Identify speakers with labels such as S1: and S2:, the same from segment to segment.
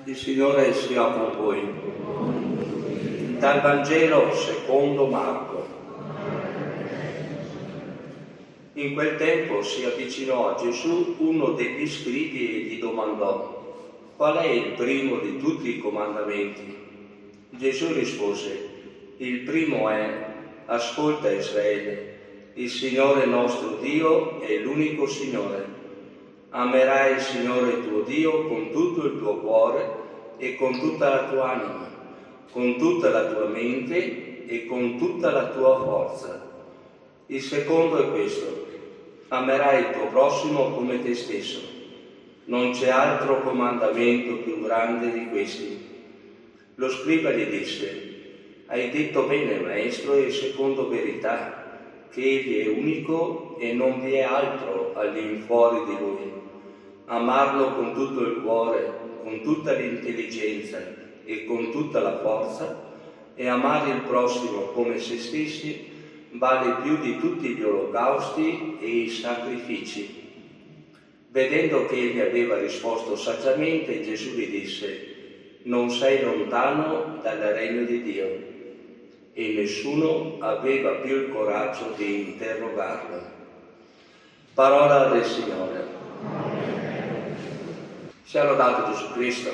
S1: Il Signore sia con voi. Dal Vangelo secondo Marco. In quel tempo si avvicinò a Gesù uno degli scribi e gli domandò: qual è il primo di tutti i comandamenti? Gesù rispose: il primo è: ascolta Israele, il Signore nostro Dio è l'unico Signore. Amerai il Signore tuo Dio con tutto il tuo cuore e con tutta la tua anima, con tutta la tua mente e con tutta la tua forza. Il secondo è questo: amerai il tuo prossimo come te stesso. Non c'è altro comandamento più grande di questi. Lo scriba gli disse: hai detto bene, maestro, e secondo verità, che egli è unico e non vi è altro all'infuori di lui. Amarlo con tutto il cuore, con tutta l'intelligenza e con tutta la forza, e amare il prossimo come se stessi vale più di tutti gli olocausti e i sacrifici. Vedendo che egli aveva risposto saggiamente, Gesù gli disse: non sei lontano dal regno di Dio. E nessuno aveva più il coraggio di interrogarlo. Parola del Signore. Sia lodato Gesù Cristo.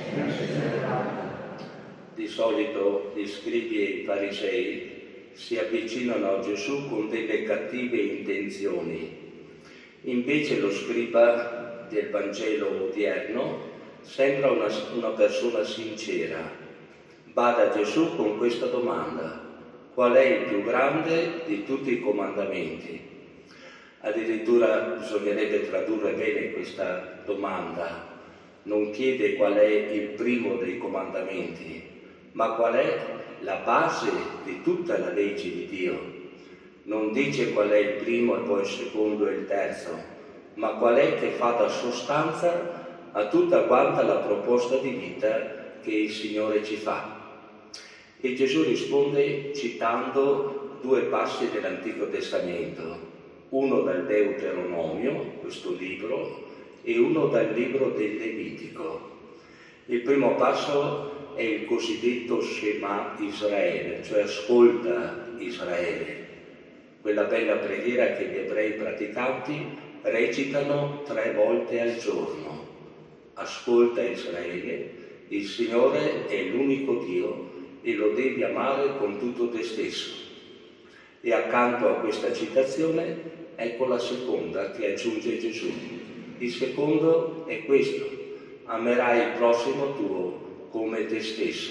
S1: Di solito gli scribi e i farisei si avvicinano a Gesù con delle cattive intenzioni. Invece lo scriba del Vangelo odierno sembra una persona sincera. Va da Gesù con questa domanda: qual è il più grande di tutti i comandamenti? Addirittura bisognerebbe tradurre bene questa domanda. Non chiede qual è il primo dei comandamenti, ma qual è la base di tutta la legge di Dio. Non dice qual è il primo e poi il secondo e il terzo, ma qual è che fa da sostanza a tutta quanta la proposta di vita che il Signore ci fa. E Gesù risponde citando due passi dell'Antico Testamento, uno dal Deuteronomio, questo libro, e uno dal libro del Levitico. Il primo passo è il cosiddetto Shema Israele, cioè ascolta Israele, quella bella preghiera che gli ebrei praticanti recitano 3 volte al giorno. Ascolta Israele, il Signore è l'unico Dio e lo devi amare con tutto te stesso. E accanto a questa citazione ecco la seconda che aggiunge Gesù. Il secondo è questo: amerai il prossimo tuo come te stesso.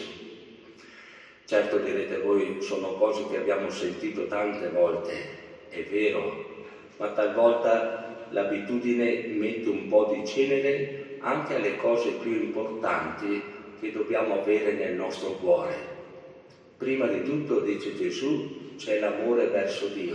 S1: Certo, direte voi, sono cose che abbiamo sentito tante volte, è vero, ma talvolta l'abitudine mette un po' di cenere anche alle cose più importanti che dobbiamo avere nel nostro cuore. Prima di tutto, dice Gesù, c'è l'amore verso Dio,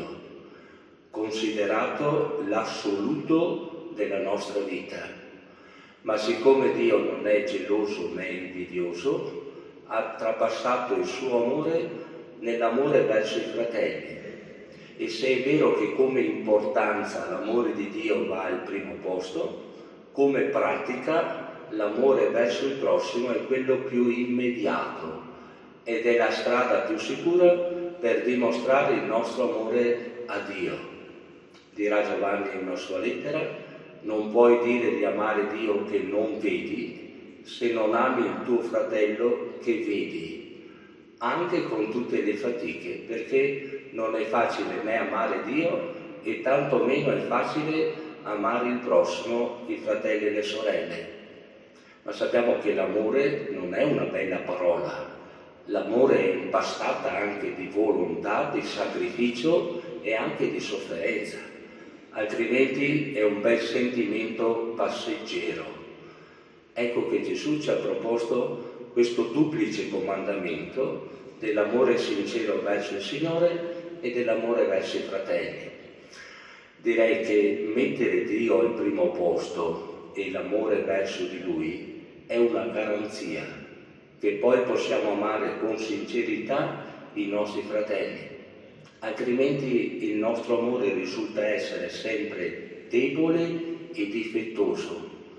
S1: considerato l'assoluto della nostra vita. Ma siccome Dio non è geloso né invidioso, ha trapassato il suo amore nell'amore verso i fratelli. E se è vero che come importanza l'amore di Dio va al primo posto, come pratica l'amore verso il prossimo è quello più immediato ed è la strada più sicura per dimostrare il nostro amore a Dio. Dirà Giovanni in una sua lettera: non puoi dire di amare Dio che non vedi se non ami il tuo fratello che vedi, anche con tutte le fatiche, perché non è facile né amare Dio e tanto meno è facile amare il prossimo, i fratelli e le sorelle. Ma sappiamo che l'amore non è una bella parola. L'amore è impastata anche di volontà, di sacrificio e anche di sofferenza. Altrimenti è un bel sentimento passeggero. Ecco che Gesù ci ha proposto questo duplice comandamento dell'amore sincero verso il Signore e dell'amore verso i fratelli. Direi che mettere Dio al primo posto e l'amore verso di Lui è una garanzia che poi possiamo amare con sincerità i nostri fratelli. Altrimenti il nostro amore risulta essere sempre debole e difettoso.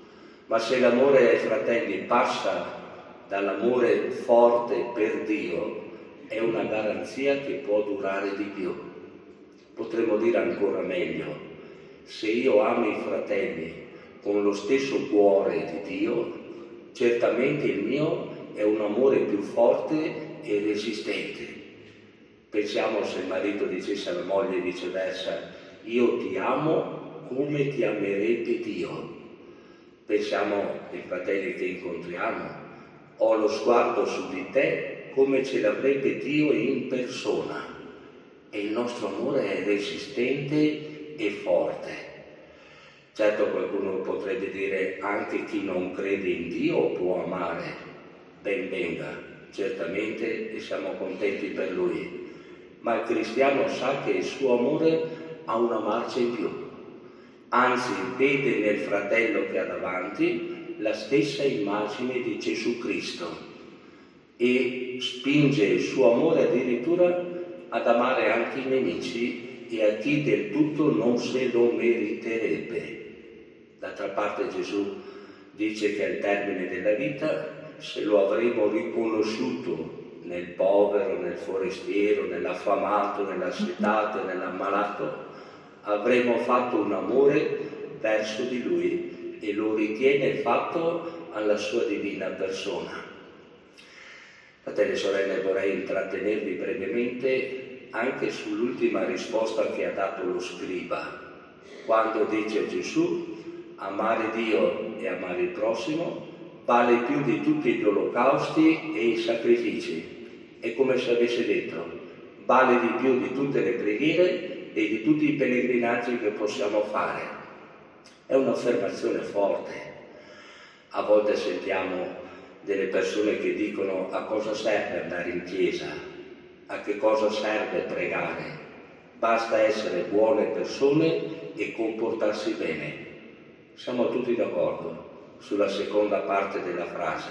S1: Ma se l'amore ai fratelli passa dall'amore forte per Dio, è una garanzia che può durare di più. Potremmo dire ancora meglio, se io amo i fratelli con lo stesso cuore di Dio, certamente il mio è un amore più forte e resistente. Pensiamo se il marito dicesse alla moglie viceversa, io ti amo come ti amerebbe Dio. Pensiamo ai fratelli che incontriamo, ho lo sguardo su di te come ce l'avrebbe Dio in persona. E il nostro amore è resistente e forte. Certo qualcuno potrebbe dire anche chi non crede in Dio può amare, ben venga, certamente, e siamo contenti per lui, ma il cristiano sa che il suo amore ha una marcia in più, anzi vede nel fratello che ha davanti la stessa immagine di Gesù Cristo e spinge il suo amore addirittura ad amare anche i nemici e a chi del tutto non se lo meriterebbe. D'altra parte Gesù dice che al termine della vita, se lo avremo riconosciuto nel povero, nel forestiero, nell'affamato, nell'assetato, nell'ammalato, avremo fatto un amore verso di Lui e lo ritiene fatto alla sua divina persona. Fratelli e sorelle, vorrei intrattenervi brevemente anche sull'ultima risposta che ha dato lo scriba, quando dice a Gesù: amare Dio e amare il prossimo vale più di tutti gli olocausti e i sacrifici. È come se avesse detto, vale di più di tutte le preghiere e di tutti i pellegrinaggi che possiamo fare. È un'affermazione forte. A volte sentiamo delle persone che dicono a cosa serve andare in chiesa, a che cosa serve pregare. Basta essere buone persone e comportarsi bene. Siamo tutti d'accordo sulla seconda parte della frase,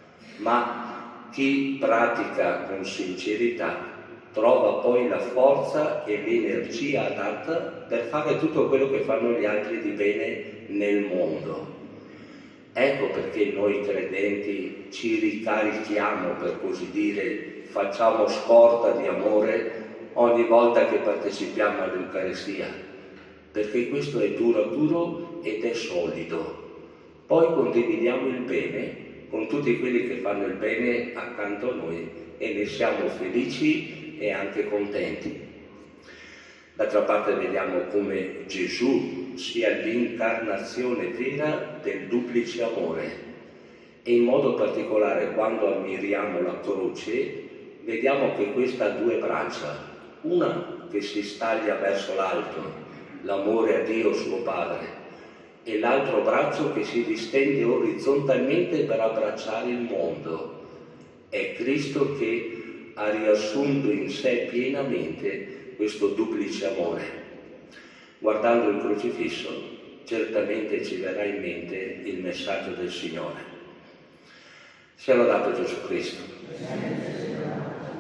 S1: ma chi pratica con sincerità trova poi la forza e l'energia adatta per fare tutto quello che fanno gli altri di bene nel mondo. Ecco perché noi credenti ci ricarichiamo, per così dire, facciamo scorta di amore ogni volta che partecipiamo all'Eucaristia, perché questo è duraturo ed è solido. Poi condividiamo il bene con tutti quelli che fanno il bene accanto a noi e ne siamo felici e anche contenti. D'altra parte vediamo come Gesù sia l'incarnazione vera del duplice amore e in modo particolare quando ammiriamo la croce vediamo che questa ha due braccia, una che si staglia verso l'alto, l'amore a Dio suo Padre, e l'altro braccio che si distende orizzontalmente per abbracciare il mondo. È Cristo che ha riassunto in sé pienamente questo duplice amore. Guardando il crocifisso, certamente ci verrà in mente il messaggio del Signore. Sia lodato Gesù Cristo.